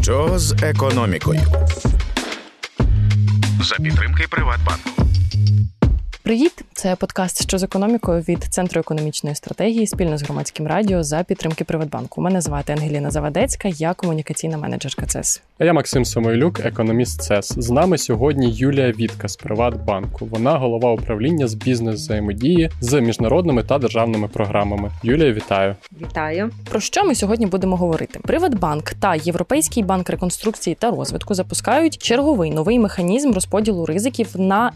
Що з економікою? За підтримки Приватбанку. Привіт! Це подкаст «Що з економікою» від Центру економічної стратегії спільно з Громадським радіо за підтримки Приватбанку. Мене звати Ангеліна Завадецька, я комунікаційна менеджерка ЦЕС. А я Максим Самойлюк, економіст ЦЕС. З нами сьогодні Юлія Вітка з Приватбанку. Вона голова управління з бізнес-взаємодії з міжнародними та державними програмами. Юлія, вітаю! Вітаю! Про що ми сьогодні будемо говорити? Приватбанк та Європейський банк реконструкції та розвитку запускають черговий новий механізм розподілу ризиків на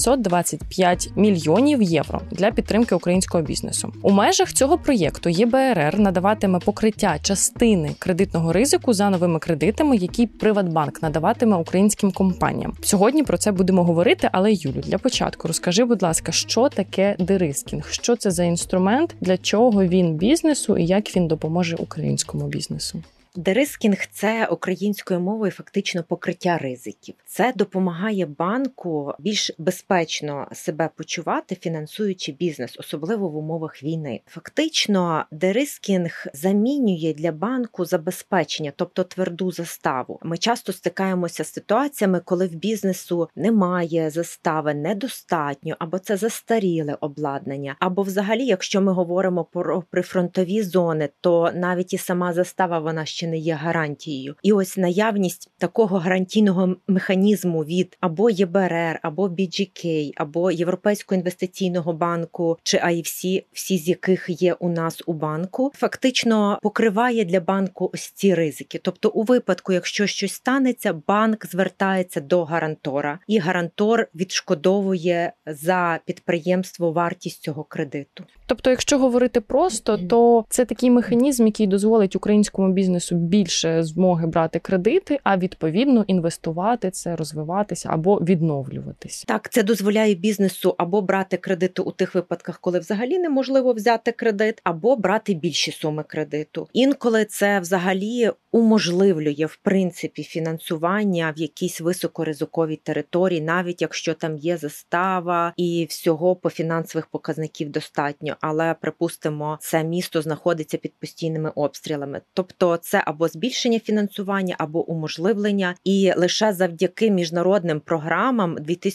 825 мільйонів євро для підтримки українського бізнесу. У межах цього проєкту ЄБРР надаватиме покриття частини кредитного ризику за новими кредитами, які Приватбанк надаватиме українським компаніям. Сьогодні про це будемо говорити, але, Юлю, для початку розкажи, будь ласка, що таке дерискінг? Що це за інструмент, для чого він бізнесу і як він допоможе українському бізнесу? Дерискінг – це українською мовою фактично покриття ризиків. Це допомагає банку більш безпечно себе почувати, фінансуючи бізнес, особливо в умовах війни. Фактично, дерискінг замінює для банку забезпечення, тобто тверду заставу. Ми часто стикаємося з ситуаціями, коли в бізнесу немає застави, недостатньо, або це застаріле обладнання, або взагалі, якщо ми говоримо про прифронтові зони, то навіть і сама застава, вона ще не є гарантією. І ось наявність такого гарантійного механізму від або ЄБРР, або BGK, або Європейського інвестиційного банку, чи IFC, всі з яких є у нас у банку, фактично покриває для банку ось ці ризики. Тобто у випадку, якщо щось станеться, банк звертається до гарантора, і гарантор відшкодовує за підприємство вартість цього кредиту. Тобто, якщо говорити просто, то це такий механізм, який дозволить українському бізнесу більше змоги брати кредити, а відповідно інвестувати це, розвиватися або відновлюватися. Так, це дозволяє бізнесу або брати кредити у тих випадках, коли взагалі неможливо взяти кредит, або брати більші суми кредиту. Інколи це взагалі уможливлює, в принципі, фінансування в якійсь високоризиковій території, навіть якщо там є застава і всього по фінансових показників достатньо. Але, припустимо, це місто знаходиться під постійними обстрілами. Тобто це або збільшення фінансування, або уможливлення. І лише завдяки міжнародним програмам у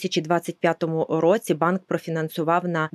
2025 році банк профінансував на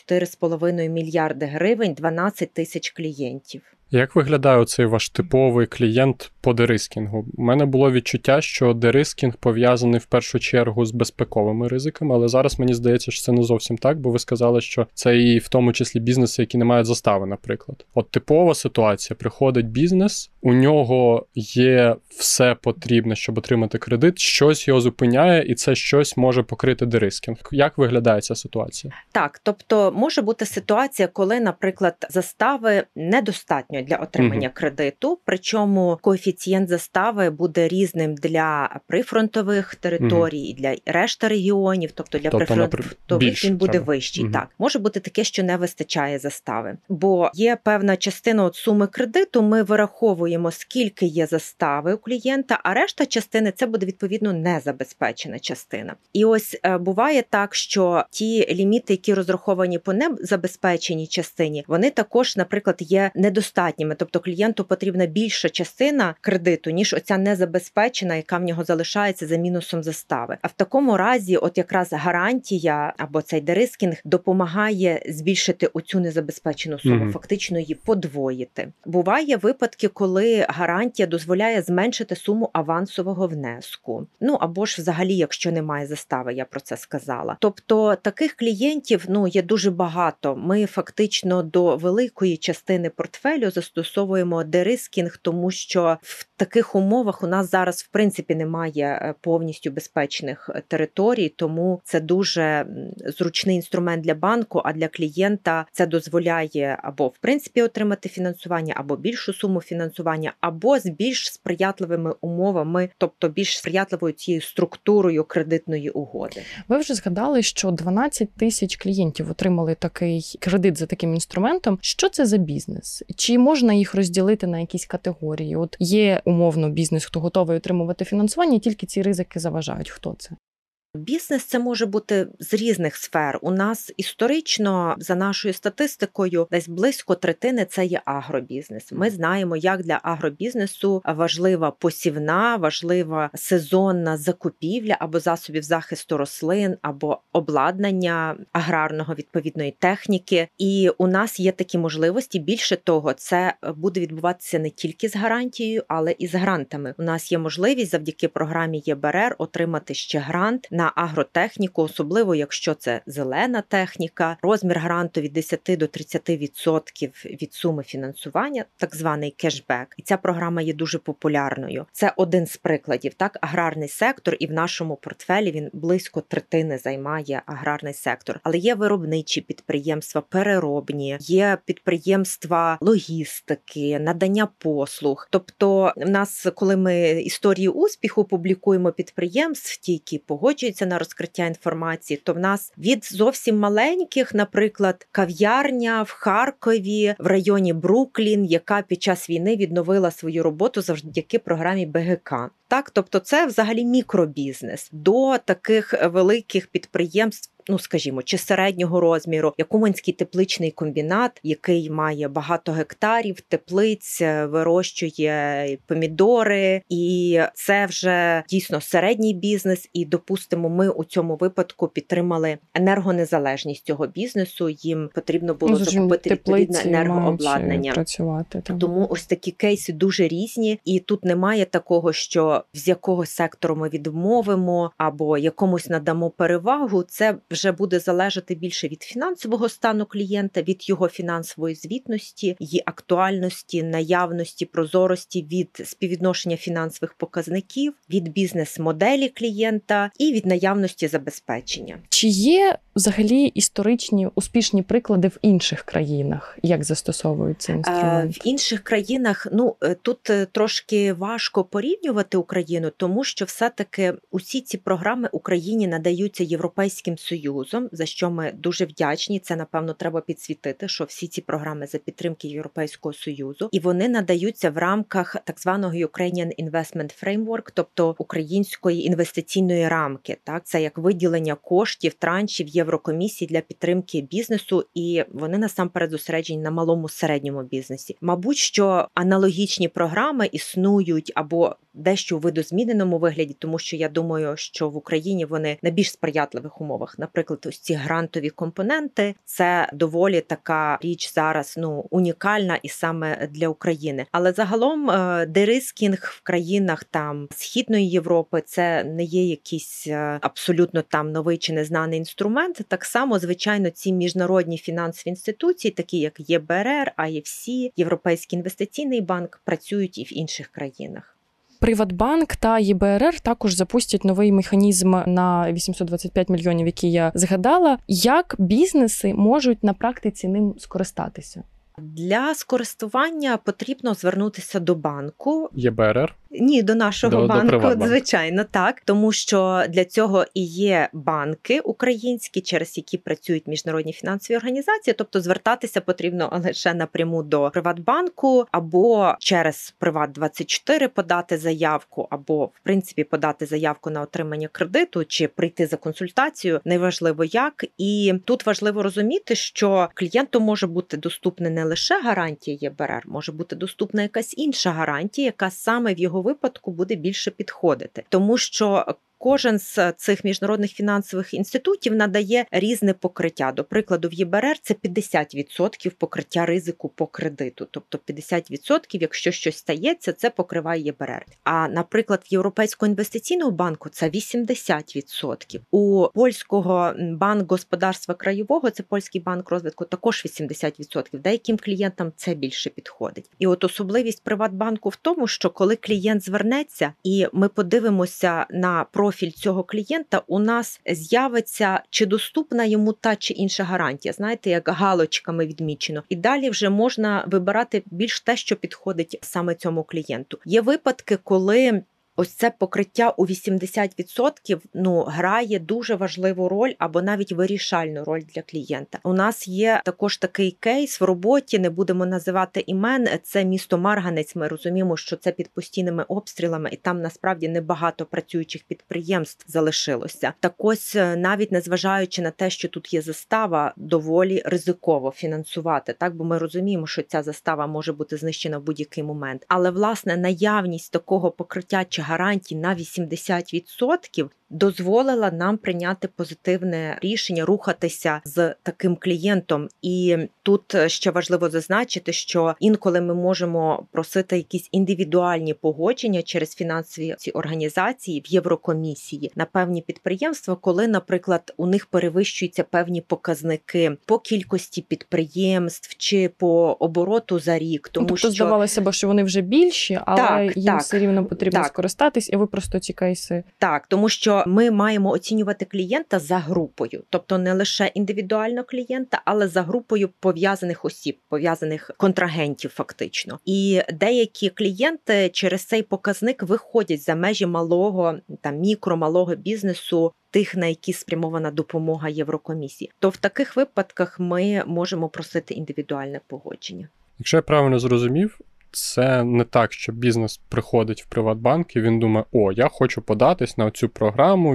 24,5 мільярди гривень 12 тисяч клієнтів. Як виглядає цей ваш типовий клієнт по дерискінгу? У мене було відчуття, що дерискінг пов'язаний в першу чергу з безпековими ризиками, але зараз мені здається, що це не зовсім так, бо ви сказали, що це і в тому числі бізнеси, які не мають застави, наприклад. От типова ситуація. Приходить бізнес, у нього є все потрібне, щоб отримати кредит, щось його зупиняє, і це щось може покрити дерискінг. Як виглядає ця ситуація? Так, тобто може бути ситуація, коли, наприклад, застави недостатньо для отримання кредиту, причому коефіцієнт застави буде різним для прифронтових територій і для решти регіонів, тобто для прифронтових він буде вищий. Так, може бути таке, що не вистачає застави, бо є певна частина от суми кредиту, ми вираховуємо, скільки є застави у клієнта, а решта частини це буде відповідно незабезпечена частина. І ось буває так, що ті ліміти, які розраховані по незабезпеченій частині, вони також, наприклад, є недостатніми. Тобто клієнту потрібна більша частина кредиту, ніж оця незабезпечена, яка в нього залишається за мінусом застави. А в такому разі, от якраз гарантія або цей дерискінг допомагає збільшити оцю незабезпечену суму, фактично її подвоїти. Буває випадки, коли гарантія дозволяє зменшити суму авансового внеску. Ну, або ж взагалі, якщо немає застави, я про це сказала. Тобто таких клієнтів, є дуже багато. Ми фактично до великої частини портфелю застосовуємо дерискінг, тому що в таких умовах у нас зараз в принципі немає повністю безпечних територій, тому це дуже зручний інструмент для банку, а для клієнта це дозволяє або в принципі отримати фінансування, або більшу суму фінансування, або з більш сприятливими умовами, тобто більш сприятливою цією структурою кредитної угоди. Ви вже згадали, що 12 тисяч клієнтів отримали такий кредит за таким інструментом. Що це за бізнес? Чи можна їх розділити на якісь категорії? От є умовно бізнес, хто готовий отримувати фінансування, тільки ці ризики заважають. Хто це? Бізнес це може бути з різних сфер. У нас історично, за нашою статистикою, десь близько третини – це є агробізнес. Ми знаємо, як для агробізнесу важлива посівна, важлива сезонна закупівля або засобів захисту рослин, або обладнання аграрного, відповідної техніки. І у нас є такі можливості. Більше того, це буде відбуватися не тільки з гарантією, але і з грантами. У нас є можливість завдяки програмі ЄБРР отримати ще грант на агротехніку, особливо якщо це зелена техніка. Розмір гранту від 10 до 30% від суми фінансування, так званий кешбек. І ця програма є дуже популярною. Це один з прикладів. Так, аграрний сектор, і в нашому портфелі він близько третини займає аграрний сектор. Але є виробничі підприємства, переробні, є підприємства логістики, надання послуг. Тобто в нас, коли ми історії успіху публікуємо підприємств, ті, які погоджуються на розкриття інформації, то в нас від зовсім маленьких, наприклад, кав'ярня в Харкові, в районі Бруклін, яка під час війни відновила свою роботу завдяки програмі БГК. Так, тобто це взагалі мікробізнес. До таких великих підприємств, скажімо, чи середнього розміру, як Уманський тепличний комбінат, який має багато гектарів, теплиць, вирощує помідори, і це вже дійсно середній бізнес, і, допустимо, ми у цьому випадку підтримали енергонезалежність цього бізнесу, їм потрібно було закупити відповідне енергообладнання. Працювати, тому ось такі кейси дуже різні, і тут немає такого, що з якогось сектору ми відмовимо або якомусь надамо перевагу. Це вже буде залежати більше від фінансового стану клієнта, від його фінансової звітності, її актуальності, наявності, прозорості, від співвідношення фінансових показників, від бізнес-моделі клієнта і від наявності забезпечення. Чи є взагалі історичні успішні приклади в інших країнах, як застосовують цей інструмент? В інших країнах, тут трошки важко порівнювати Україну, тому що все-таки усі ці програми Україні надаються Європейським Союзом, за що ми дуже вдячні. Це, напевно, треба підсвітити, що всі ці програми за підтримки Європейського Союзу, і вони надаються в рамках так званого Ukrainian Investment Framework, тобто української інвестиційної рамки. Так, це як виділення коштів, траншів Єврокомісії для підтримки бізнесу, і вони насамперед зосереджені на малому середньому бізнесі. Мабуть, що аналогічні програми існують або дещо у видозміненому вигляді, тому що я думаю, що в Україні вони на більш сприятливих умовах. Наприклад, ось ці грантові компоненти – це доволі така річ зараз, унікальна і саме для України. Але загалом дерискінг в країнах там Східної Європи – це не є якийсь абсолютно там новий чи незнаний інструмент. Так само, звичайно, ці міжнародні фінансові інституції, такі як ЄБРР, IFC, Європейський інвестиційний банк, працюють і в інших країнах. Приватбанк та ЄБРР також запустять новий механізм на 825 мільйонів, який я згадала. Як бізнеси можуть на практиці ним скористатися? Для скористування потрібно звернутися до банку. ЄБРР? Ні, до нашого банку, до звичайно, так. Тому що для цього і є банки українські, через які працюють міжнародні фінансові організації. Тобто звертатися потрібно лише напряму до Приватбанку, або через Приват24 подати заявку, або, в принципі, подати заявку на отримання кредиту, чи прийти за консультацію, неважливо як. І тут важливо розуміти, що клієнту може бути доступна не лише гарантія ЄБРР, може бути доступна якась інша гарантія, яка саме в його випадку буде більше підходити. Тому що кожен з цих міжнародних фінансових інститутів надає різне покриття. До прикладу, в ЄБРР це 50% покриття ризику по кредиту. Тобто 50%, якщо щось стається, це покриває єБРР. А, наприклад, в Європейського інвестиційного банку це 80%. У Польського банку господарства краєвого, це Польський банк розвитку, також 80%. Деяким клієнтам це більше підходить. І от особливість Приватбанку в тому, що коли клієнт звернеться, і ми подивимося на профіль цього клієнта, у нас з'явиться, чи доступна йому та чи інша гарантія. Знаєте, як галочками відмічено. І далі вже можна вибирати більш те, що підходить саме цьому клієнту. Є випадки, коли ось це покриття у 80% грає дуже важливу роль або навіть вирішальну роль для клієнта. У нас є також такий кейс в роботі, не будемо називати імен, це місто Марганець. Ми розуміємо, що це під постійними обстрілами, і там насправді небагато працюючих підприємств залишилося. Так ось, навіть незважаючи на те, що тут є застава, доволі ризиково фінансувати, так, бо ми розуміємо, що ця застава може бути знищена в будь-який момент. Але, власне, наявність такого покриття чи гарантій на 80% дозволила нам прийняти позитивне рішення, рухатися з таким клієнтом. І тут ще важливо зазначити, що інколи ми можемо просити якісь індивідуальні погодження через фінансові ці організації в Єврокомісії на певні підприємства, коли, наприклад, у них перевищуються певні показники по кількості підприємств чи по обороту за рік. Тому тобто здавалося б, що вони вже більші, але їм все рівно потрібно скористатись, і ви просто ці кейси. Так, тому що ми маємо оцінювати клієнта за групою, тобто не лише індивідуально клієнта, але за групою пов'язаних осіб, пов'язаних контрагентів фактично. І деякі клієнти через цей показник виходять за межі малого, мікро-малого бізнесу, тих, на які спрямована допомога Єврокомісії. То в таких випадках ми можемо просити індивідуальне погодження. Якщо я правильно зрозумів, це не так, що бізнес приходить в Приватбанк і він думає, я хочу податись на цю програму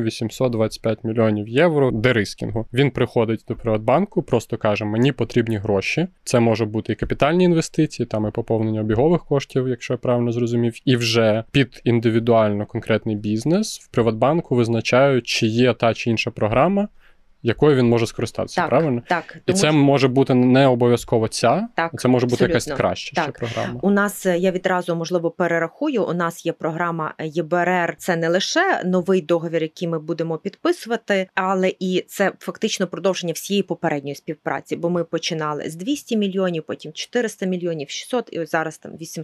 825 мільйонів євро дерискінгу. Він приходить до Приватбанку, просто каже, мені потрібні гроші. Це може бути і капітальні інвестиції, там і поповнення обігових коштів, якщо я правильно зрозумів. І вже під індивідуально конкретний бізнес в Приватбанку визначають, чи є та чи інша програма, якою він може скористатися, так, правильно? Так. І це може бути не обов'язково ця, це може бути якась краща ще програма. У нас, я відразу, можливо, перерахую, у нас є програма ЄБРР, це не лише новий договір, який ми будемо підписувати, але і це фактично продовження всієї попередньої співпраці, бо ми починали з 200 мільйонів, потім 400 мільйонів, 600, і ось зараз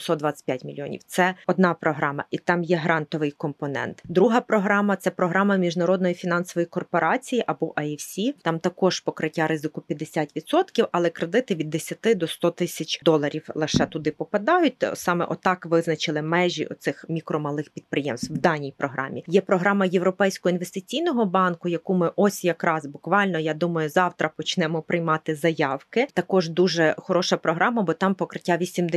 825 мільйонів. Це одна програма, і там є грантовий компонент. Друга програма – це програма Міжнародної фінансової корпорації, або IFC. Там також покриття ризику 50%, але кредити від 10 до 100 тисяч доларів лише туди попадають. Саме отак визначили межі оцих мікромалих підприємств в даній програмі. Є програма Європейського інвестиційного банку, яку ми ось якраз буквально, я думаю, завтра почнемо приймати заявки. Також дуже хороша програма, бо там покриття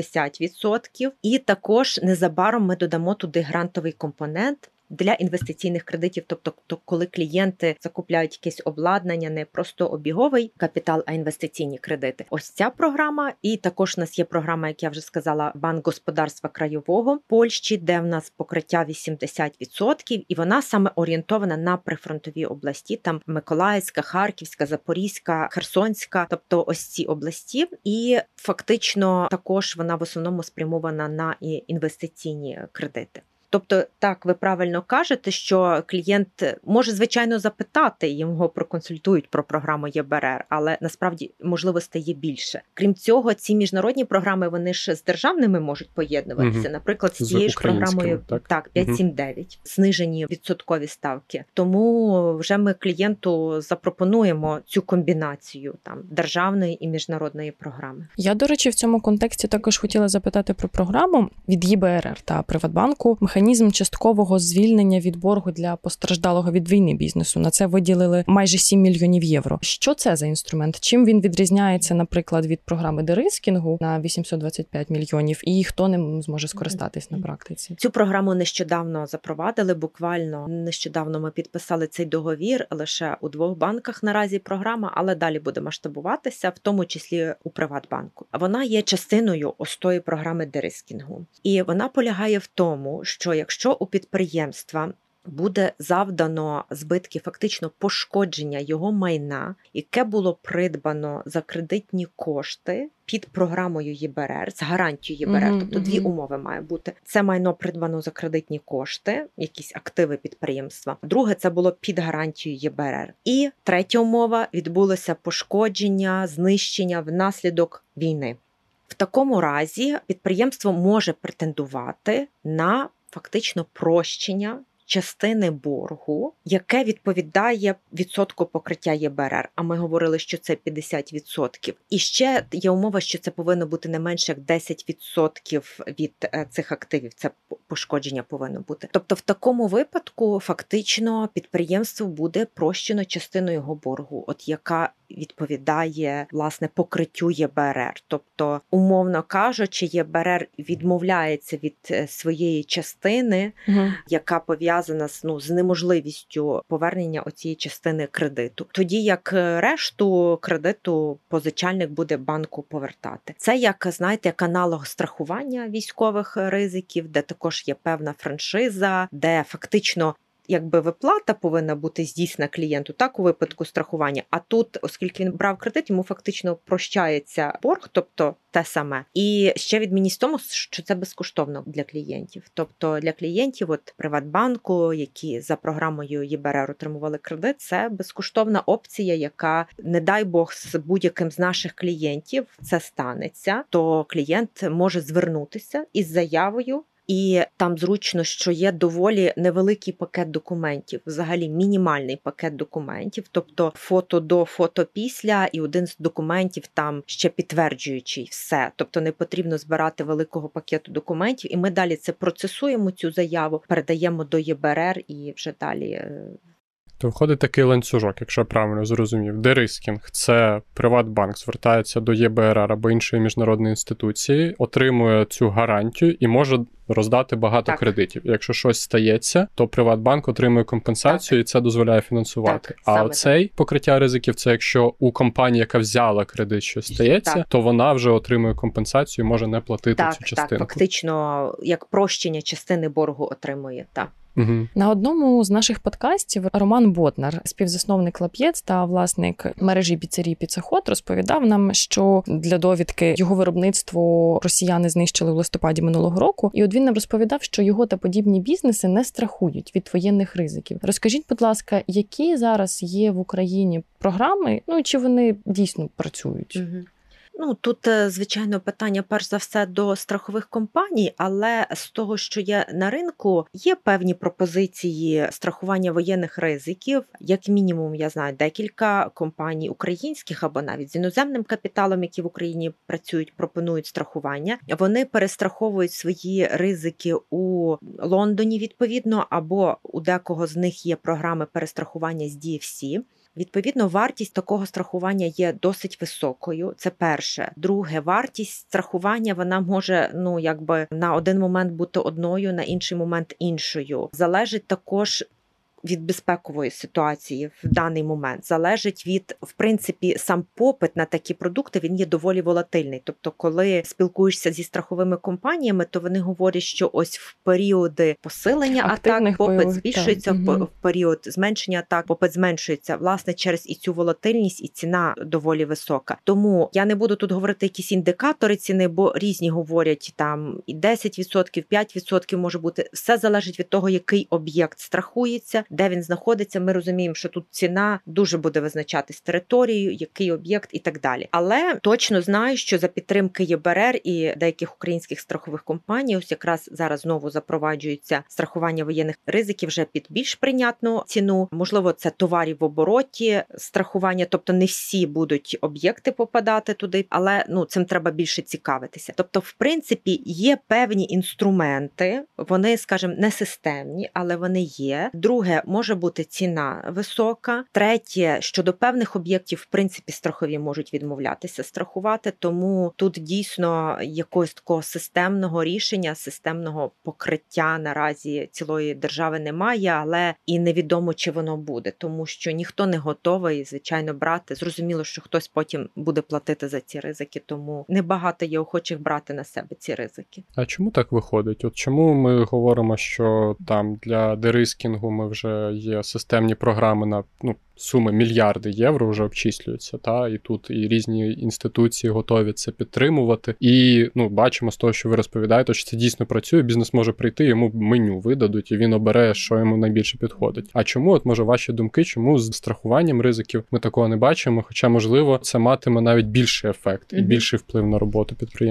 80%. І також незабаром ми додамо туди грантовий компонент для інвестиційних кредитів, тобто коли клієнти закупляють якесь обладнання, не просто обіговий капітал, а інвестиційні кредити. Ось ця програма. І також у нас є програма, як я вже сказала, Банк господарства краєвого Польщі, де в нас покриття 80%, і вона саме орієнтована на прифронтові області, там Миколаївська, Харківська, Запорізька, Херсонська, тобто ось ці області. І фактично також вона в основному спрямована на інвестиційні кредити. Тобто, так, ви правильно кажете, що клієнт може, звичайно, запитати, його проконсультують про програму ЄБРР, але насправді можливостей є більше. Крім цього, ці міжнародні програми, вони ж з державними можуть поєднуватися. Наприклад, з цією ж програмою 5-7-9, знижені відсоткові ставки. Тому вже ми клієнту запропонуємо цю комбінацію державної і міжнародної програми. Я, до речі, в цьому контексті також хотіла запитати про програму від ЄБРР та Приватбанку. Механізм часткового звільнення від боргу для постраждалого від війни бізнесу. На це виділили майже 7 мільйонів євро. Що це за інструмент? Чим він відрізняється, наприклад, від програми дерискінгу на 825 мільйонів? І хто ним зможе скористатись на практиці? Цю програму нещодавно запровадили, буквально нещодавно ми підписали цей договір, лише у 2 банках наразі програма, але далі буде масштабуватися, в тому числі у Приватбанку. Вона є частиною ось тої програми дерискінгу. І вона полягає в тому, що якщо у підприємства буде завдано збитки, фактично пошкодження його майна, яке було придбано за кредитні кошти під програмою ЄБРР, з гарантією ЄБРР, тобто 2 умови має бути. Це майно придбано за кредитні кошти, якісь активи підприємства. Друге, це було під гарантією ЄБРР. І третя умова, відбулося пошкодження, знищення внаслідок війни. В такому разі підприємство може претендувати на фактично прощення частини боргу, яке відповідає відсотку покриття ЄБРР. А ми говорили, що це 50%. І ще є умова, що це повинно бути не менше як 10% від цих активів. Це пошкодження повинно бути. Тобто в такому випадку фактично підприємство буде прощено частину його боргу, от яка відповідає, власне, покриттю ЄБРР. Тобто, умовно кажучи, ЄБРР відмовляється від своєї частини, яка пов'язана з неможливістю повернення оцієї частини кредиту. Тоді як решту кредиту позичальник буде банку повертати. Це як, знаєте, як аналог страхування військових ризиків, де також є певна франшиза, де фактично якби виплата повинна бути здійснена клієнту, так у випадку страхування. А тут, оскільки він брав кредит, йому фактично прощається борг, тобто те саме. І ще відмінність в тому, що це безкоштовно для клієнтів. Тобто для клієнтів от Приватбанку, які за програмою ЄБРР отримували кредит, це безкоштовна опція, яка, не дай Бог, з будь-яким з наших клієнтів це станеться, то клієнт може звернутися із заявою. І там зручно, що є доволі невеликий пакет документів, взагалі мінімальний пакет документів, тобто фото до, фото після, і один з документів там ще підтверджуючий все. Тобто не потрібно збирати великого пакету документів, і ми далі це процесуємо, цю заяву, передаємо до ЄБРР і вже далі. То виходить такий ланцюжок, якщо я правильно зрозумів. Дерискінг – це Приватбанк звертається до ЄБРР або іншої міжнародної інституції, отримує цю гарантію і може роздати багато кредитів. Якщо щось стається, то Приватбанк отримує компенсацію, і це дозволяє фінансувати. А оцей покриття ризиків – це якщо у компанії, яка взяла кредит, щось стається, то вона вже отримує компенсацію і може не платити цю частину. Так, фактично, як прощення частини боргу отримує, так. Угу. На одному з наших подкастів Роман Ботнар, співзасновник Лап'єц та власник мережі піцерій «Піцеход», розповідав нам, що для довідки його виробництво росіяни знищили в листопаді минулого року. І от він нам розповідав, що його та подібні бізнеси не страхують від воєнних ризиків. Розкажіть, будь ласка, які зараз є в Україні програми, і чи вони дійсно працюють? Угу. Тут, звичайно, питання перш за все до страхових компаній, але з того, що є на ринку, є певні пропозиції страхування воєнних ризиків. Як мінімум, я знаю декілька компаній українських або навіть з іноземним капіталом, які в Україні працюють, пропонують страхування. Вони перестраховують свої ризики у Лондоні, відповідно, або у декого з них є програми перестрахування з DFC. Відповідно, вартість такого страхування є досить високою. Це перше. Друге, вартість страхування, вона може, на один момент бути одною, на інший момент іншою. Залежить також від безпекової ситуації в даний момент. Залежить від, в принципі, сам попит на такі продукти, він є доволі волатильний. Тобто, коли спілкуєшся зі страховими компаніями, то вони говорять, що ось в періоди посилення атак попит збільшується, в період зменшення атак попит зменшується. Власне, через і цю волатильність, і ціна доволі висока. Тому я не буду тут говорити якісь індикатори ціни, бо різні говорять, там і 10%, 5% може бути. Все залежить від того, який об'єкт страхується, де він знаходиться. Ми розуміємо, що тут ціна дуже буде визначатись територією, який об'єкт і так далі. Але точно знаю, що за підтримки ЄБРР і деяких українських страхових компаній, ось якраз зараз знову запроваджується страхування воєнних ризиків вже під більш прийнятну ціну. Можливо, це товарів в обороті страхування, тобто не всі будуть об'єкти попадати туди, але цим треба більше цікавитися. Тобто, в принципі, є певні інструменти, вони, скажімо, не системні, але вони є. Друге, може бути ціна висока. Третє, щодо певних об'єктів, в принципі, страхові можуть відмовлятися страхувати, тому тут дійсно якогось такого системного рішення, системного покриття наразі цілої держави немає, але і невідомо, чи воно буде, тому що ніхто не готовий, звичайно, брати. Зрозуміло, що хтось потім буде платити за ці ризики, тому небагато є охочих брати на себе ці ризики. А чому так виходить? От чому ми говоримо, що там для дерискінгу ми вже є системні програми на суми мільярди євро вже обчислюються, і тут і різні інституції готові це підтримувати. І бачимо з того, що ви розповідаєте, що це дійсно працює, бізнес може прийти, йому меню видадуть, і він обере, що йому найбільше підходить. А чому, от може ваші думки, чому з страхуванням ризиків ми такого не бачимо, хоча, можливо, це матиме навіть більший ефект і більший вплив на роботу підприємств?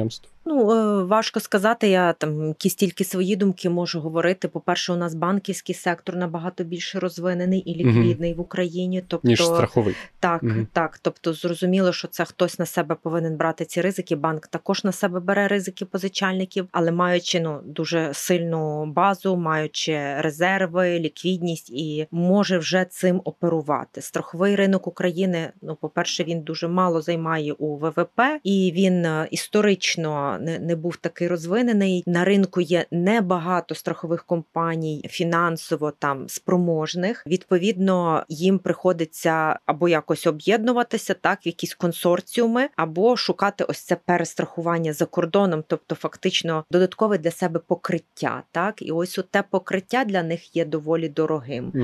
Важко сказати, я там якісь тільки свої думки можу говорити. По-перше, у нас банківський сектор набагато більше розвинений і ліквідний в Україні. Тобто, ніж страховий. Так. Тобто зрозуміло, що це хтось на себе повинен брати ці ризики. Банк також на себе бере ризики позичальників, але маючи дуже сильну базу, маючи резерви, ліквідність і може вже цим оперувати. Страховий ринок України, по-перше, він дуже мало займає у ВВП, і він історично не був такий розвинений. На ринку є небагато страхових компаній фінансово там спроможних. Відповідно, їм приходиться або якось об'єднуватися, так, в якісь консорціуми, або шукати ось це перестрахування за кордоном, тобто фактично додаткове для себе покриття, так? І ось те покриття для них є доволі дорогим.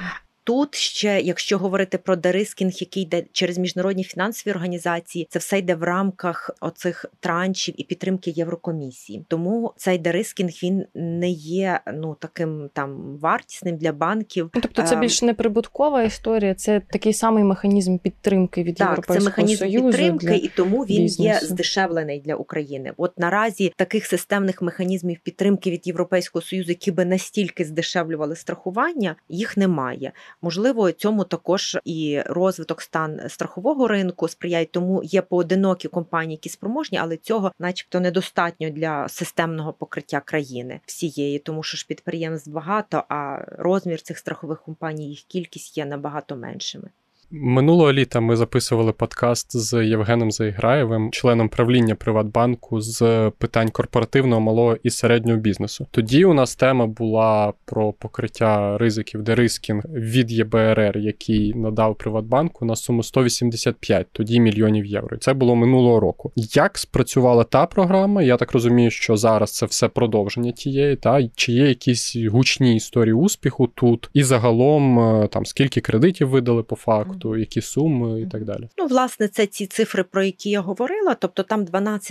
Тут ще, якщо говорити про дерискінг, який йде через міжнародні фінансові організації, це все йде в рамках оцих траншів і підтримки Єврокомісії. Тому цей дерискінг, він не є таким там вартісним для банків. Тобто це більш неприбуткова історія, це такий самий механізм підтримки від Європейського Союзу. Так, це механізм підтримки, і тому він є здешевлений для України. От наразі таких системних механізмів підтримки від Європейського Союзу, які би настільки здешевлювали страхування, їх немає. Можливо, цьому також і розвиток стан страхового ринку сприяє, тому є поодинокі компанії, які спроможні, але цього начебто недостатньо для системного покриття країни всієї, тому що ж підприємств багато, а розмір цих страхових компаній, їх кількість є набагато меншими. Минулого літа ми записували подкаст з Євгеном Заіграєвим, членом правління Приватбанку, з питань корпоративного, малого і середнього бізнесу. Тоді у нас тема була про покриття ризиків, дерискінг від ЄБРР, який надав Приватбанку на суму 185 тоді мільйонів євро. Це було минулого року. Як спрацювала та програма? Я так розумію, що зараз це все продовження тієї, та? Чи є якісь гучні історії успіху тут? І загалом, там, скільки кредитів видали по факту? Які суми і так далі. Власне, це ці цифри, про які я говорила, тобто там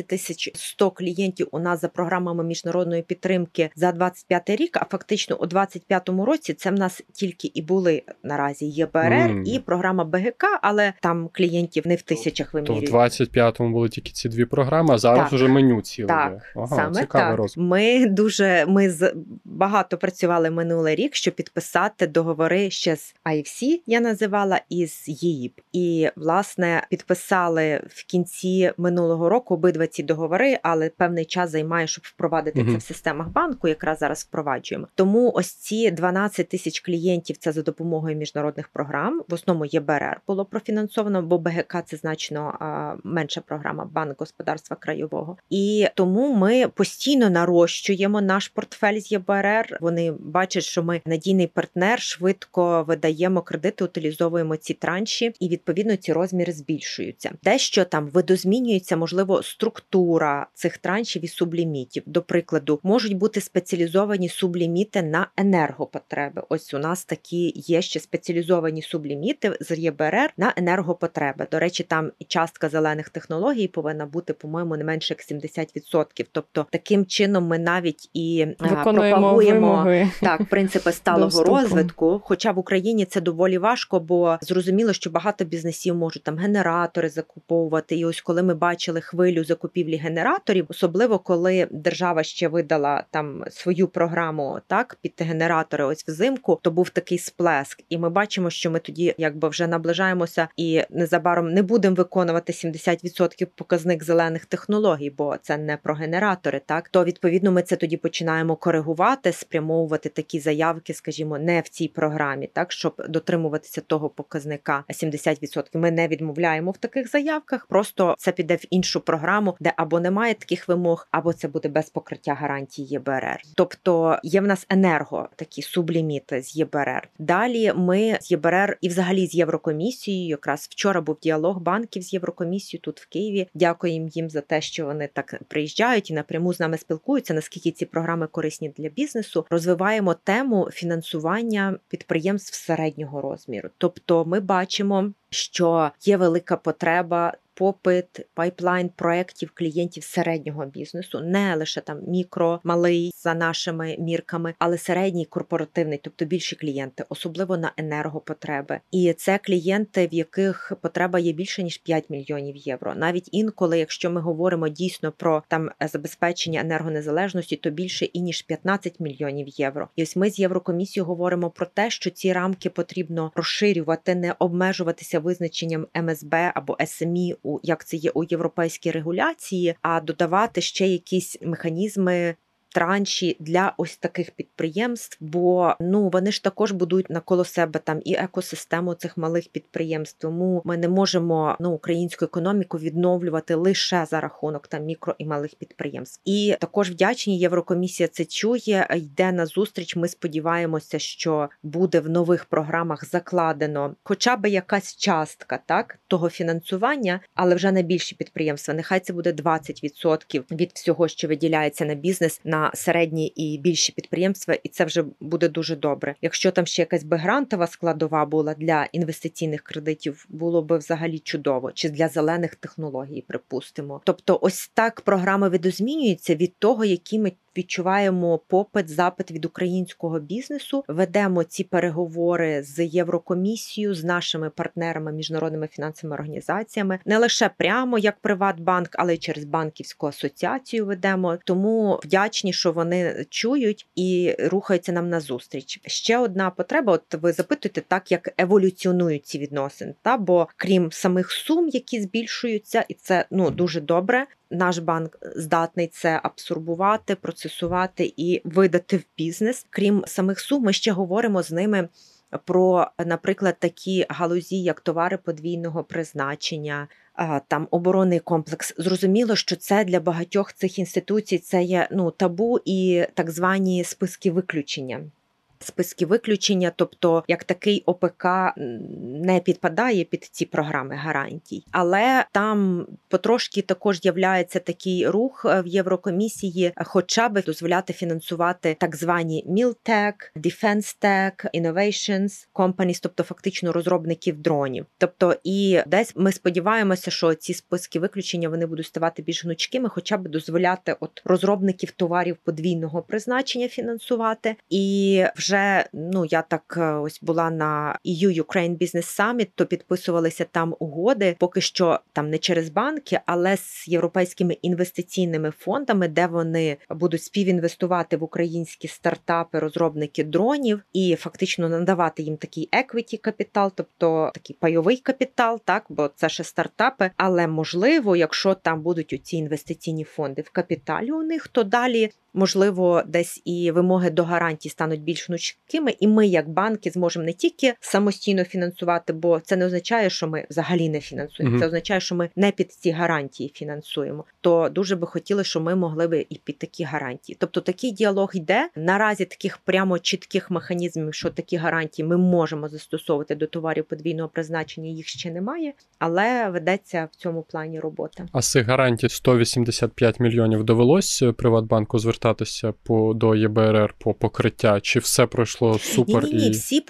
12 100 клієнтів у нас за програмами міжнародної підтримки за 25 рік, а фактично у 25-му році це в нас тільки і були наразі ЄБРР і програма БГК, але там клієнтів не в тисячах вимірюють. То в 25-му були тільки ці дві програми, а зараз уже меню ціле. Так, саме так. Ми багато працювали минулий рік, щоб підписати договори ще з IFC, я називала, і з ЄІП. І, власне, підписали в кінці минулого року обидва ці договори, але певний час займає, щоб впровадити це в системах банку, якраз зараз впроваджуємо. Тому ось ці 12 тисяч клієнтів, це за допомогою міжнародних програм, в основному ЄБРР було профінансовано, бо БГК це значно менша програма, Банк господарства краєвого. І тому ми постійно нарощуємо наш портфель з ЄБРР. Вони бачать, що ми надійний партнер, швидко видаємо кредити, утилізовуємо ці транші, і відповідно ці розміри збільшуються. Дещо там видозмінюється, можливо, структура цих траншів і сублімітів. До прикладу, можуть бути спеціалізовані субліміти на енергопотреби. Ось у нас такі є ще спеціалізовані субліміти з ЄБРР на енергопотреби. До речі, там і частка зелених технологій повинна бути, по-моєму, не менше як 70%. Тобто, таким чином ми навіть і пропагуємо принципи сталого розвитку. Хоча в Україні це доволі важко, бо зрозуміло, що багато бізнесів можуть там генератори закуповувати. І ось коли ми бачили хвилю закупівлі генераторів, особливо коли держава ще видала там свою програму, так, під генератори ось взимку, то був такий сплеск. І ми бачимо, що ми тоді якби вже наближаємося і незабаром не будемо виконувати 70% показник зелених технологій, бо це не про генератори, так? То відповідно ми це тоді починаємо коригувати, спрямовувати такі заявки, скажімо, не в цій програмі, так, щоб дотримуватися того показника 70%. Ми не відмовляємо в таких заявках, просто це піде в іншу програму, де або немає таких вимог, або це буде без покриття гарантій ЄБРР. Тобто є в нас такі субліміти з ЄБРР. Далі ми з ЄБРР і взагалі з Єврокомісією, якраз вчора був діалог банків з Єврокомісією тут в Києві. Дякуємо їм за те, що вони так приїжджають і напряму з нами спілкуються, наскільки ці програми корисні для бізнесу. Розвиваємо тему фінансування підприємств середнього розміру. Тобто ми бачимо, що є велика потреба попит, пайплайн проєктів клієнтів середнього бізнесу, не лише там мікро, малий за нашими мірками, але середній корпоративний, тобто більші клієнти, особливо на енергопотреби. І це клієнти, в яких потреба є більше, ніж 5 мільйонів євро. Навіть інколи, якщо ми говоримо дійсно про там забезпечення енергонезалежності, то більше і ніж 15 мільйонів євро. І ось ми з Єврокомісією говоримо про те, що ці рамки потрібно розширювати, не обмежуватися визначенням МСБ або СМІ, як це є у європейській регуляції, а додавати ще якісь механізми, транші для ось таких підприємств, бо вони ж також будують навколо себе там і екосистему цих малих підприємств. Тому ми не можемо українську економіку відновлювати лише за рахунок там мікро і малих підприємств. І також вдячні, Єврокомісія це чує, йде на зустріч. Ми сподіваємося, що буде в нових програмах закладено хоча б якась частка того фінансування, але вже на більші підприємства. Нехай це буде 20% від всього, що виділяється на бізнес, на середні і більші підприємства, і це вже буде дуже добре. Якщо там ще якась би грантова складова була для інвестиційних кредитів, було би взагалі чудово. Чи для зелених технологій, припустимо. Тобто ось так програма видозмінюється від того, які ми відчуваємо попит, запит від українського бізнесу. Ведемо ці переговори з Єврокомісією, з нашими партнерами, міжнародними фінансовими організаціями. Не лише прямо як Приватбанк, але й через банківську асоціацію ведемо. Тому вдячні, що вони чують і рухаються нам назустріч. Ще одна потреба, от ви запитуєте так, як еволюціонують ці відносини. Бо крім самих сум, які збільшуються, і це дуже добре, наш банк здатний це абсорбувати, процесувати і видати в бізнес. Крім самих сум, ми ще говоримо з ними про, наприклад, такі галузі, як товари подвійного призначення, там оборонний комплекс. Зрозуміло, що це для багатьох цих інституцій це є табу і так звані списки виключення. Списки виключення, тобто як такий ОПК не підпадає під ці програми гарантій. Але там потрошки також з'являється такий рух в Єврокомісії, хоча б дозволяти фінансувати так звані MilTech, Defense Tech, Innovations Companies, тобто фактично розробників дронів. Тобто і десь ми сподіваємося, що ці списки виключення вони будуть ставати більш гнучкими, хоча б дозволяти розробників товарів подвійного призначення фінансувати. І вже я так ось була на EU-Ukraine Business Summit, то підписувалися там угоди, поки що там не через банки, але з європейськими інвестиційними фондами, де вони будуть співінвестувати в українські стартапи, розробники дронів і фактично надавати їм такий equity капітал, тобто такий пайовий капітал, бо це ще стартапи, але можливо, якщо там будуть оці інвестиційні фонди в капіталі у них, то далі можливо, десь і вимоги до гарантій стануть більш гнучкими, і ми, як банки, зможемо не тільки самостійно фінансувати, бо це не означає, що ми взагалі не фінансуємо, це означає, що ми не під ці гарантії фінансуємо. То дуже би хотіли, щоб ми могли би і під такі гарантії. Тобто такий діалог йде. Наразі таких прямо чітких механізмів, що такі гарантії ми можемо застосовувати до товарів подвійного призначення, їх ще немає, але ведеться в цьому плані робота. А з цих гарантій 185 мільйонів довелось Приватбанку звертатися до ЄБРР по покриття? Чи все пройшло супер? Ні.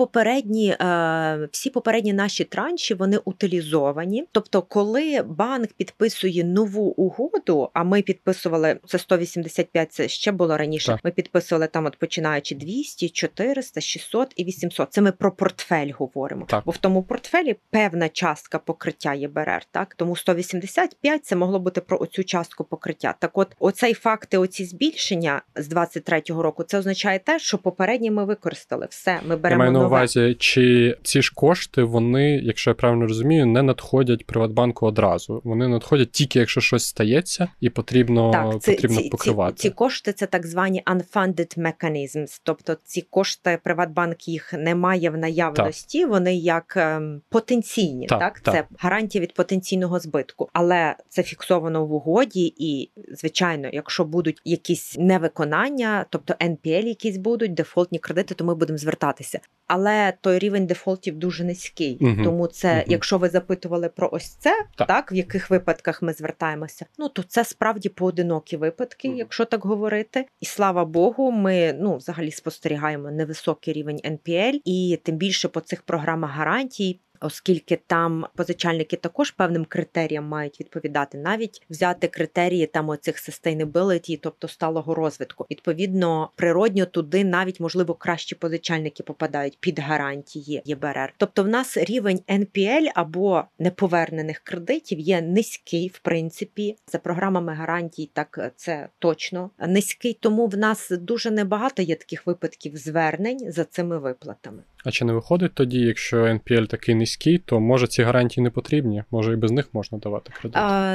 Всі попередні наші транші, вони утилізовані. Тобто, коли банк підписує нову угоду, а ми підписували, це 185, це ще було раніше, так. Ми підписували там, починаючи 200, 400, 600 і 800. Це ми про портфель говоримо. Так. Бо в тому портфелі певна частка покриття ЄБРР, так? Тому 185 це могло бути про оцю частку покриття. Так от, оцей факти, оці збільшення з 23-го року, це означає те, що попередні ми використали. Все, ми беремо нове. Я маю на увазі, чи ці ж кошти, вони, якщо я правильно розумію, не надходять Приватбанку одразу. Вони надходять тільки, якщо щось стається, і потрібно покривати. Ці кошти – це так звані unfunded mechanisms. Тобто ці кошти, Приватбанк їх не має в наявності, вони як потенційні. Так. Це гарантія від потенційного збитку. Але це фіксовано в угоді і, звичайно, якщо будуть якісь невиконання, тобто NPL якісь будуть, дефолтні кредити, то ми будемо звертатися. Але той рівень дефолтів дуже низький. Тому це, якщо ви запитували про ось це, так, в яких випадках ми звертаємося, то це справді поодинокі випадки, якщо так говорити. І слава Богу, ми, взагалі спостерігаємо невисокий рівень NPL, і тим більше по цих програмах гарантій, оскільки там позичальники також певним критеріям мають відповідати. Навіть взяти критерії там оцих sustainability, тобто сталого розвитку. Відповідно, природньо туди навіть, можливо, кращі позичальники попадають під гарантії ЄБРР. Тобто в нас рівень NPL або неповернених кредитів є низький, в принципі. За програмами гарантій так це точно низький, тому в нас дуже небагато є таких випадків звернень за цими виплатами. А чи не виходить тоді, якщо NPL такий низький, то може ці гарантії не потрібні? Може і без них можна давати кредит?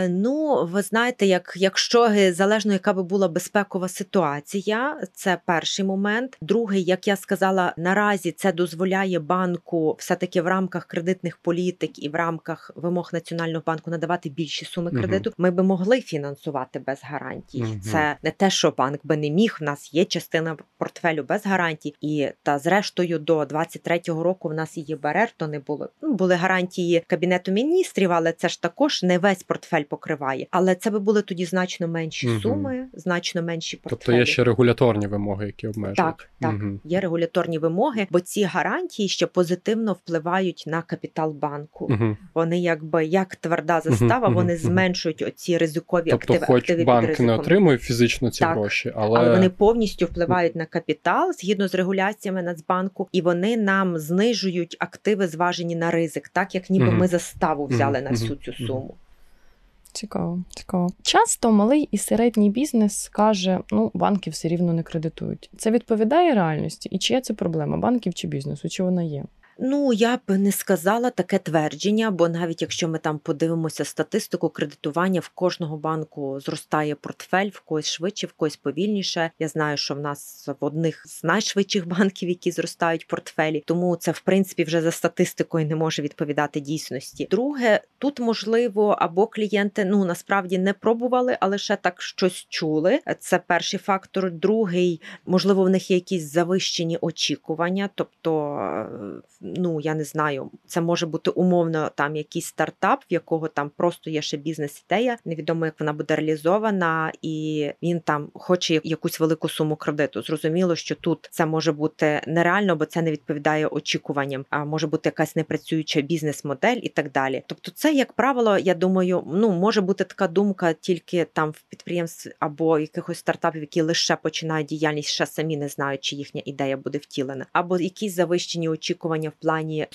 Ви знаєте, якщо залежно яка би була безпекова ситуація, це перший момент. Другий, як я сказала, наразі це дозволяє банку все-таки в рамках кредитних політик і в рамках вимог Національного банку надавати більші суми кредиту. Ми би могли фінансувати без гарантій. Це не те, що банк би не міг. В нас є частина портфелю без гарантій. І зрештою до 23-го року в нас і ЄБРР, то не було. Були гарантії Кабінету міністрів, але це ж також не весь портфель покриває. Але це би були тоді значно менші суми, значно менші портфелі. Тобто є ще регуляторні вимоги, які обмежують? Так. Є регуляторні вимоги, бо ці гарантії ще позитивно впливають на капітал банку. Вони як тверда застава, вони зменшують оці ризикові активи. Тобто хоч банк не отримує фізично ці гроші, але вони повністю впливають на капітал згідно з регуляціями Нацбанку, і вони нам знижують активи, зважені на ризик, так як ніби ми заставу взяли на всю цю суму. Цікаво. Часто малий і середній бізнес каже, банки все рівно не кредитують. Це відповідає реальності? І чия це проблема? Банків чи бізнесу? Чи вона є? Я б не сказала таке твердження, бо навіть якщо ми там подивимося статистику кредитування, в кожного банку зростає портфель, в когось швидше, в когось повільніше. Я знаю, що в нас в одних з найшвидших банків, які зростають портфелі, тому це, в принципі, вже за статистикою не може відповідати дійсності. Друге, тут, можливо, або клієнти, насправді не пробували, але ще так щось чули. Це перший фактор. Другий, можливо, в них є якісь завищені очікування, тобто я не знаю, це може бути умовно там якийсь стартап, в якого там просто є ще бізнес-ідея, невідомо, як вона буде реалізована, і він там хоче якусь велику суму кредиту. Зрозуміло, що тут це може бути нереально, бо це не відповідає очікуванням, а може бути якась непрацююча бізнес-модель і так далі. Тобто це, як правило, я думаю, може бути така думка тільки там в підприємств або якихось стартапів, які лише починають діяльність, ще самі не знають, чи їхня ідея буде втілена, або якісь завищені очікування в плані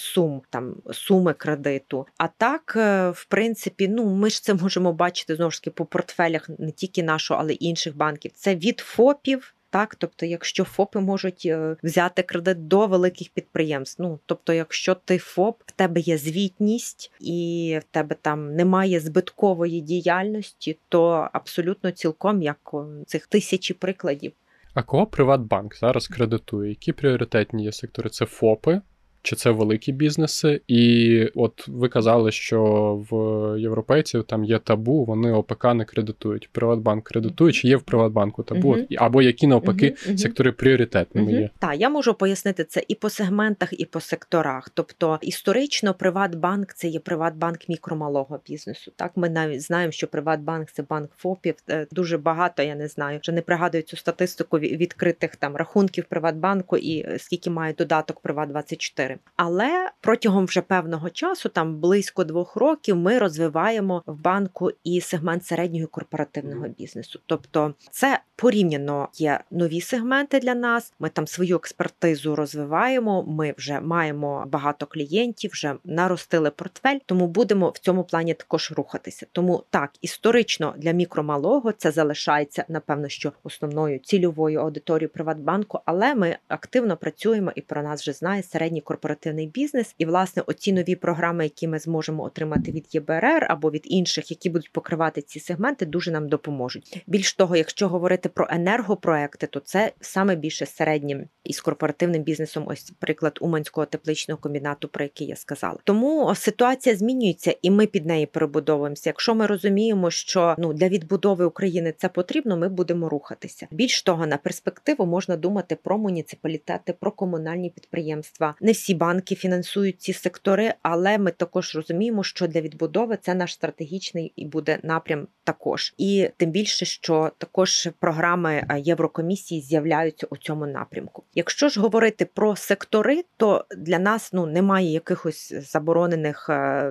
суми кредиту. А так, в принципі, ми ж це можемо бачити, знову ж таки, по портфелях не тільки нашого, але й інших банків. Це від ФОПів, так, тобто, якщо ФОПи можуть взяти кредит до великих підприємств, тобто, якщо ти ФОП, в тебе є звітність і в тебе там немає збиткової діяльності, то абсолютно цілком, як цих тисячі прикладів. А кого Приватбанк зараз кредитує? Які пріоритетні є сектори? Це ФОПи? Чи це великі бізнеси? І от ви казали, що в європейців там є табу, вони ОПК не кредитують. Приватбанк кредитує, чи є в Приватбанку табу? Або які навпаки сектори пріоритетними є? Так, я можу пояснити це і по сегментах, і по секторах. Тобто історично Приватбанк – це є Приватбанк мікромалого бізнесу. Так, ми навіть знаємо, що Приватбанк – це банк ФОПів. Дуже багато, я не знаю, вже не пригадую цю статистику відкритих там рахунків Приватбанку і скільки має додаток Приват24. Але протягом вже певного часу, там близько 2 років, ми розвиваємо в банку і сегмент середнього корпоративного бізнесу. Тобто це порівняно є нові сегменти для нас, ми там свою експертизу розвиваємо, ми вже маємо багато клієнтів, вже наростили портфель, тому будемо в цьому плані також рухатися. Тому так, історично для мікромалого це залишається, напевно, що основною цільовою аудиторією Приватбанку, але ми активно працюємо і про нас вже знає середній корпоративний бізнес. І, власне, оці нові програми, які ми зможемо отримати від ЄБРР або від інших, які будуть покривати ці сегменти, дуже нам допоможуть. Більш того, якщо говорити про енергопроекти, то це саме більше середнім із корпоративним бізнесом, ось приклад Уманського тепличного комбінату, про який я сказала. Тому ситуація змінюється, і ми під неї перебудовуємося. Якщо ми розуміємо, що для відбудови України це потрібно, ми будемо рухатися. Більш того, на перспективу можна думати про муніципалітети, про комунальні підприємства. Не всі ці банки фінансують ці сектори, але ми також розуміємо, що для відбудови це наш стратегічний і буде напрям також. І тим більше, що також програми Єврокомісії з'являються у цьому напрямку. Якщо ж говорити про сектори, то для нас немає якихось заборонених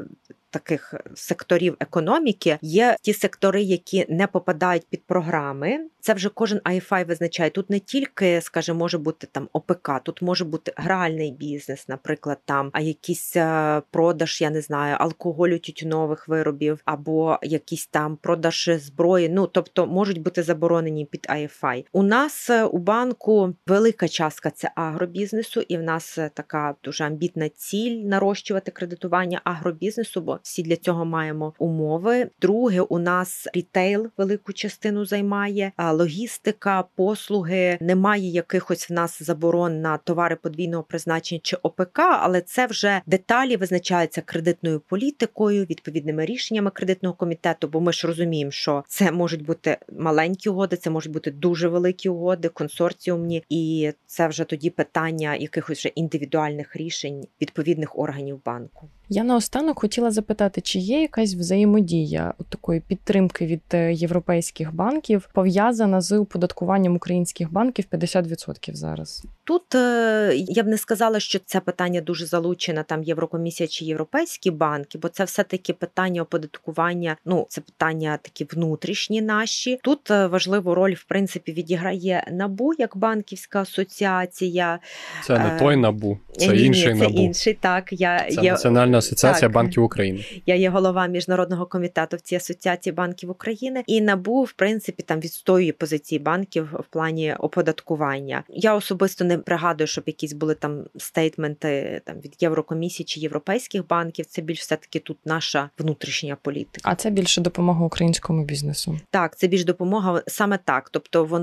таких секторів економіки. Є ті сектори, які не попадають під програми. Це вже кожен IFI визначає. Тут не тільки, скажімо, може бути там ОПК, тут може бути гральний бізнес, наприклад, там, а якийсь продаж, я не знаю, алкоголю, тютюнових виробів, або якийсь там продаж зброї. Тобто можуть бути заборонені під IFI. У нас у банку велика частка – це агробізнесу, і в нас така дуже амбітна ціль нарощувати кредитування агробізнесу, бо всі для цього маємо умови. Друге, у нас рітейл велику частину займає, логістика, послуги. Немає якихось в нас заборон на товари подвійного призначення чи ОПК, але це вже деталі визначаються кредитною політикою, відповідними рішеннями кредитного комітету, бо ми ж розуміємо, що це можуть бути маленькі угоди, це можуть бути дуже великі угоди, консорціумні, і це вже тоді питання якихось вже індивідуальних рішень відповідних органів банку. Я наостанок хотіла запитати, чи є якась взаємодія такої підтримки від європейських банків, пов'язана з оподаткуванням українських банків 50% зараз? Тут я б не сказала, що це питання дуже залучена там Єврокомісія чи європейські банки, бо це все-таки питання оподаткування, це питання такі внутрішні наші. Тут важливу роль, в принципі, відіграє НАБУ як банківська асоціація. Це не той НАБУ, це інший НАБУ. Це інший, так. Це Національна асоціація банків України. Я є голова Міжнародного комітету в цій асоціації банків України. І НАБУ, в принципі, там відстоює позиції банків в плані оподаткування. Я особисто не пригадую, щоб якісь були там стейтменти там від Єврокомісії чи європейських банків. Це більш все-таки тут наша внутрішня політика. А це більше допомога українському бізнесу? Так, це більш допомога саме так. Тобто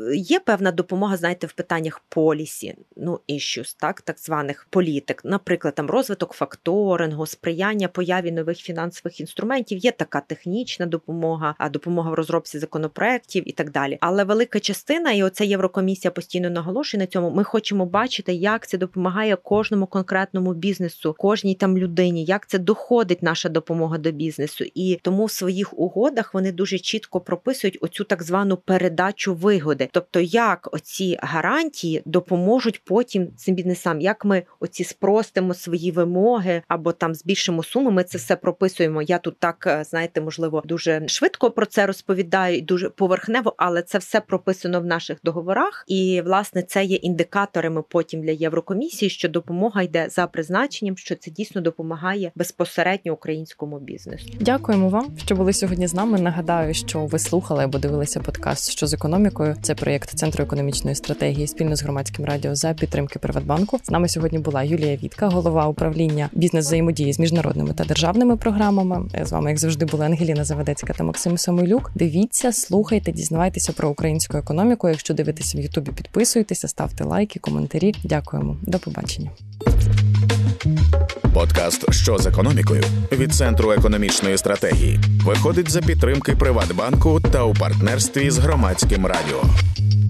є певна допомога, знаєте, в питаннях полісі, issues, так званих політик. Наприклад, там розвиток факторингу, сприяння появі нових фінансових інструментів. Є така технічна допомога, допомога в розробці законопроєктів і так далі. Але велика частина, і оця Єврокомісія постійно наголошує на цьому, ми хочемо бачити, як це допомагає кожному конкретному бізнесу, кожній там людині, як це доходить наша допомога до бізнесу. І тому в своїх угодах вони дуже чітко прописують оцю так звану передачу вигоди. Тобто, як оці гарантії допоможуть потім цим бізнесам, як ми оці спростимо свої вимоги або там збільшимо суму, ми це все прописуємо. Я тут так, знаєте, можливо, дуже швидко про це розповідаю, дуже поверхнево, але це все прописано в наших договорах. І, власне, це є індикаторами потім для Єврокомісії, що допомога йде за призначенням, що це дійсно допомагає безпосередньо українському бізнесу. Дякуємо вам, що були сьогодні з нами. Нагадаю, що ви слухали або дивилися подкаст «Що з економікою?». Це проєкт Центру економічної стратегії спільно з Громадським радіо за підтримки Приватбанку. З нами сьогодні була Юлія Вітка, голова управління бізнес-взаємодії з міжнародними та державними програмами. З вами, як завжди, були Ангеліна Завадецька та Максим Самойлюк. Дивіться, слухайте, дізнавайтеся про українську економіку. Якщо дивитеся в Ютубі, підписуйтеся, ставте лайки, коментарі. Дякуємо. До побачення. Подкаст «Що з економікою?» від Центру економічної стратегії виходить за підтримки Приватбанку та у партнерстві з Громадським радіо.